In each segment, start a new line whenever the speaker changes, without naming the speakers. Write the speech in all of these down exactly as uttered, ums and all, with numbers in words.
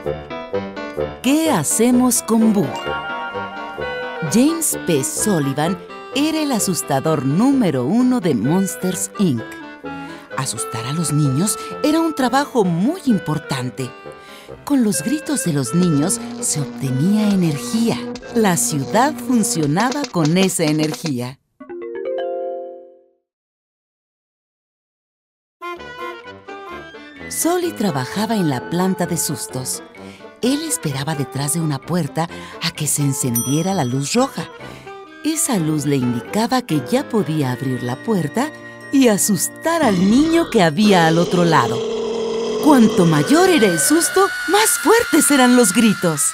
¿Qué hacemos con Boo? James P. Sullivan era el asustador número uno de Monsters, incorporated. Asustar a los niños era un trabajo muy importante. Con los gritos de los niños se obtenía energía. La ciudad funcionaba con esa energía. Sully trabajaba en la planta de sustos. Él esperaba detrás de una puerta a que se encendiera la luz roja. Esa luz le indicaba que ya podía abrir la puerta y asustar al niño que había al otro lado. Cuanto mayor era el susto, más fuertes eran los gritos.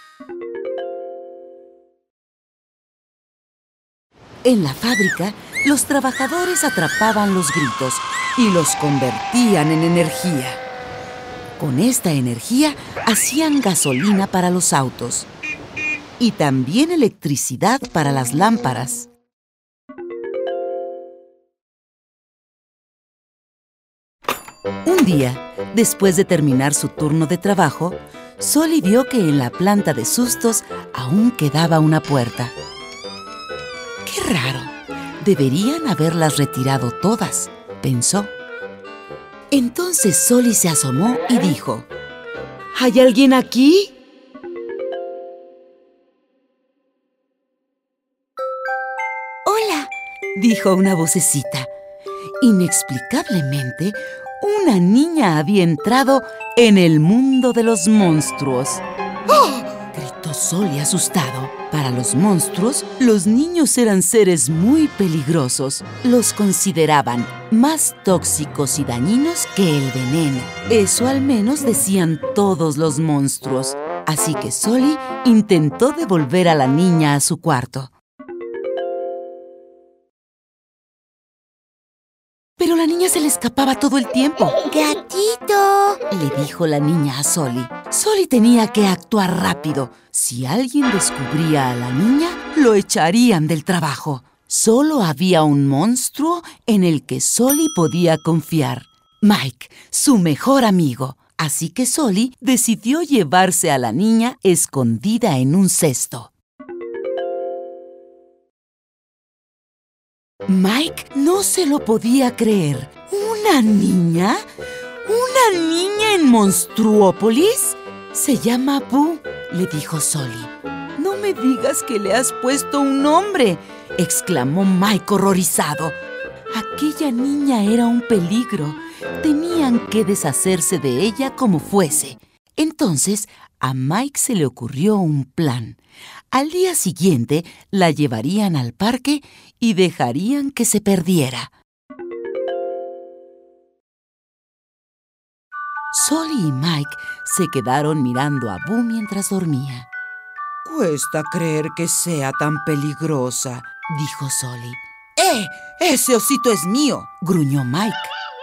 En la fábrica, los trabajadores atrapaban los gritos y los convertían en energía. Con esta energía hacían gasolina para los autos y también electricidad para las lámparas. Un día, después de terminar su turno de trabajo, Sully vio que en la planta de sustos aún quedaba una puerta. ¡Qué raro! Deberían haberlas retirado todas, pensó. Entonces Sully se asomó y dijo: ¿hay alguien aquí? ¡Hola!, dijo una vocecita. Inexplicablemente, una niña había entrado en el mundo de los monstruos. ¡Oh!, gritó Sully asustado. Para los monstruos, los niños eran seres muy peligrosos. Los consideraban más tóxicos y dañinos que el veneno. Eso al menos decían todos los monstruos. Así que Sully intentó devolver a la niña a su cuarto. Pero la niña se le escapaba todo el tiempo.
¡Gatito!,
le dijo la niña a Sully. Sully tenía que actuar rápido. Si alguien descubría a la niña, lo echarían del trabajo. Solo había un monstruo en el que Sully podía confiar: Mike, su mejor amigo. Así que Sully decidió llevarse a la niña escondida en un cesto. Mike no se lo podía creer. ¿Una niña? ¿Una niña en Monstruópolis? Se llama Boo, le dijo Sully. No me digas que le has puesto un nombre, exclamó Mike horrorizado. Aquella niña era un peligro. Tenían que deshacerse de ella como fuese. Entonces, a Mike se le ocurrió un plan. Al día siguiente, la llevarían al parque y dejarían que se perdiera. Sully y Mike se quedaron mirando a Boo mientras dormía.
Cuesta creer que sea tan peligrosa,
dijo Sully.
¡Eh! ¡Ese osito es mío!,
gruñó Mike.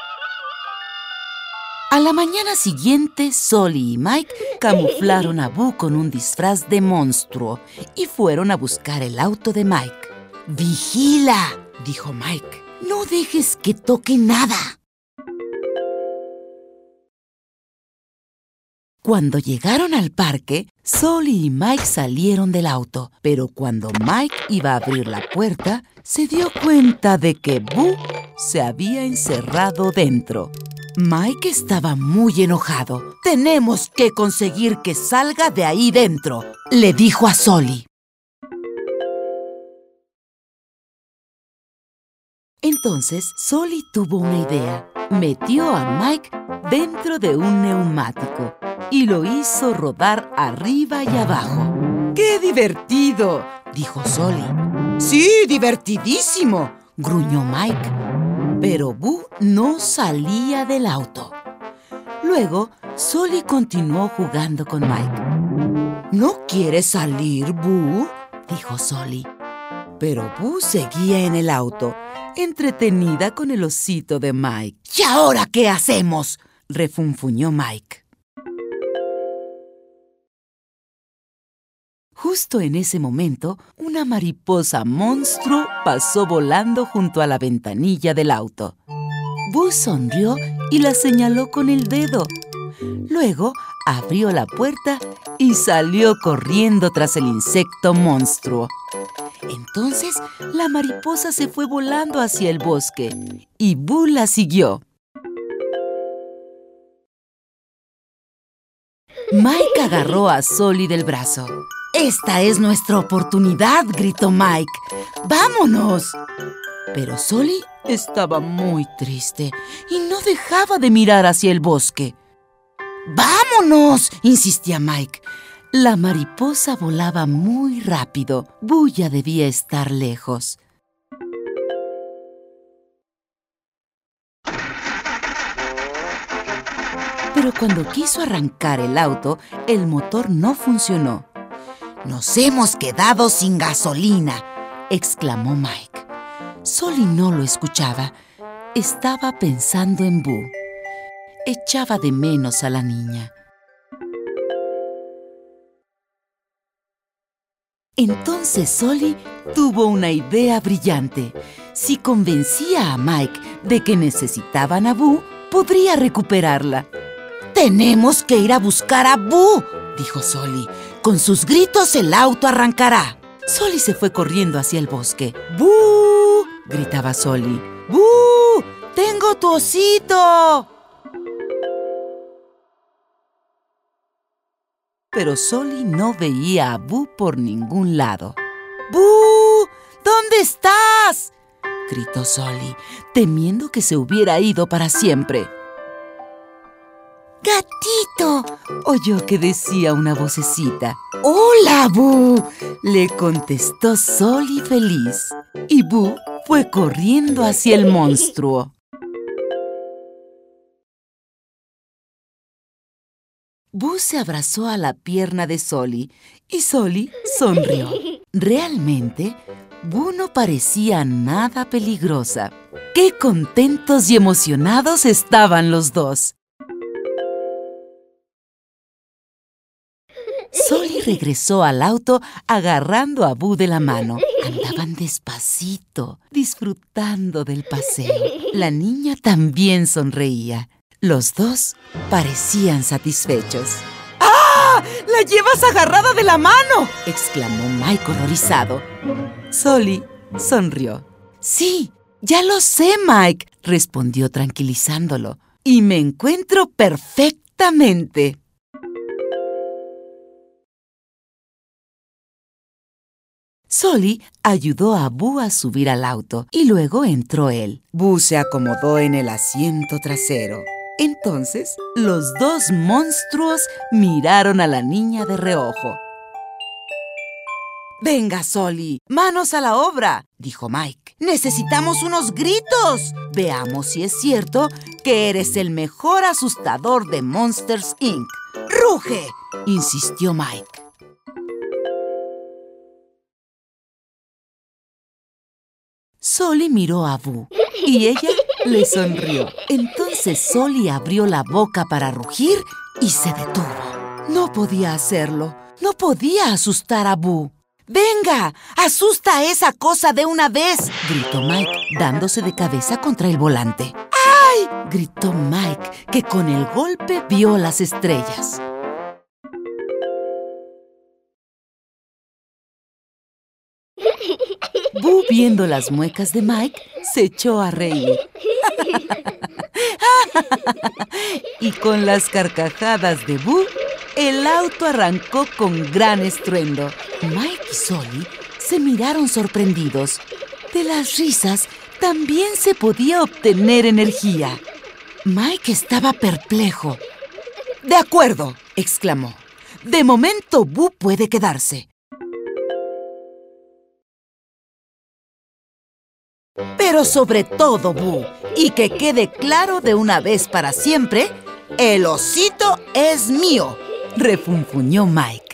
A la mañana siguiente, Sully y Mike camuflaron a Boo con un disfraz de monstruo y fueron a buscar el auto de Mike. ¡Vigila!, dijo Mike. ¡No dejes que toque nada! Cuando llegaron al parque, Sully y Mike salieron del auto, pero cuando Mike iba a abrir la puerta, se dio cuenta de que Boo se había encerrado dentro. Mike estaba muy enojado. «Tenemos que conseguir que salga de ahí dentro», le dijo a Sully. Entonces, Sully tuvo una idea. Metió a Mike dentro de un neumático y lo hizo rodar arriba y abajo.
¡Qué divertido!,
dijo Sully.
¡Sí, divertidísimo!,
gruñó Mike. Pero Boo no salía del auto. Luego, Sully continuó jugando con Mike.
¿No quieres salir, Boo?,
dijo Sully.
Pero Boo seguía en el auto, entretenida con el osito de Mike.
¿Y ahora qué hacemos?, refunfuñó Mike. Justo en ese momento, una mariposa monstruo pasó volando junto a la ventanilla del auto. Boo sonrió y la señaló con el dedo. Luego
abrió la puerta y salió corriendo tras el insecto monstruo. Entonces, la mariposa se fue volando hacia el bosque y Boo la siguió. Mike agarró a Sully del brazo. «¡Esta es nuestra oportunidad!», gritó Mike. «¡Vámonos!». Pero Sully estaba muy triste y no dejaba de mirar hacia el bosque. «¡Vámonos!», insistía Mike. La mariposa volaba muy rápido. Boo ya debía estar lejos. Pero cuando quiso arrancar el auto, el motor no funcionó. «¡Nos hemos quedado sin gasolina!», exclamó Mike. Sully no lo escuchaba. Estaba pensando en Boo. Echaba de menos a la niña. Entonces Sully tuvo una idea brillante. Si convencía a Mike de que necesitaban a Boo, podría recuperarla. «¡Tenemos que ir a buscar a Boo!», dijo Sully. «Con sus gritos el auto arrancará». Sully se fue corriendo hacia el bosque. «¡Boo!», gritaba Sully. «¡Boo! ¡Tengo tu osito!». Pero Sully no veía a Boo por ningún lado. «¡Boo! ¿Dónde estás?», gritó Sully, temiendo que se hubiera ido para siempre.
¡Gatito!,
oyó que decía una vocecita. «¡Hola, Boo!», le contestó Sully feliz. Y Boo fue corriendo hacia el monstruo. Boo se abrazó a la pierna de Sully y Sully sonrió. Realmente, Boo no parecía nada peligrosa. ¡Qué contentos y emocionados estaban los dos! Sully regresó al auto agarrando a Boo de la mano. Andaban despacito, disfrutando del paseo. La niña también sonreía. Los dos parecían satisfechos. ¡Ah! ¡La llevas agarrada de la mano!, exclamó Mike horrorizado. Sully sonrió. «Sí, ya lo sé, Mike», respondió tranquilizándolo. «Y me encuentro perfectamente». Sully ayudó a Boo a subir al auto y luego entró él. Boo se acomodó en el asiento trasero. Entonces, los dos monstruos miraron a la niña de reojo. «Venga, Sully, manos a la obra», dijo Mike. «Necesitamos unos gritos. Veamos si es cierto que eres el mejor asustador de Monsters, incorporated. ¡Ruge!», insistió Mike. Sully miró a Boo y ella le sonrió. Entonces Sully abrió la boca para rugir y se detuvo. No podía hacerlo. No podía asustar a Boo. «¡Venga! ¡Asusta a esa cosa de una vez!», gritó Mike, dándose de cabeza contra el volante. «¡Ay!», gritó Mike, que con el golpe vio las estrellas. Boo, viendo las muecas de Mike, se echó a reír. Y con las carcajadas de Boo, el auto arrancó con gran estruendo. Mike y Sully se miraron sorprendidos. De las risas también se podía obtener energía. Mike estaba perplejo. «De acuerdo», exclamó. «De momento Boo puede quedarse. Pero sobre todo, Boo, y que quede claro de una vez para siempre, el osito es mío», refunfuñó Mike.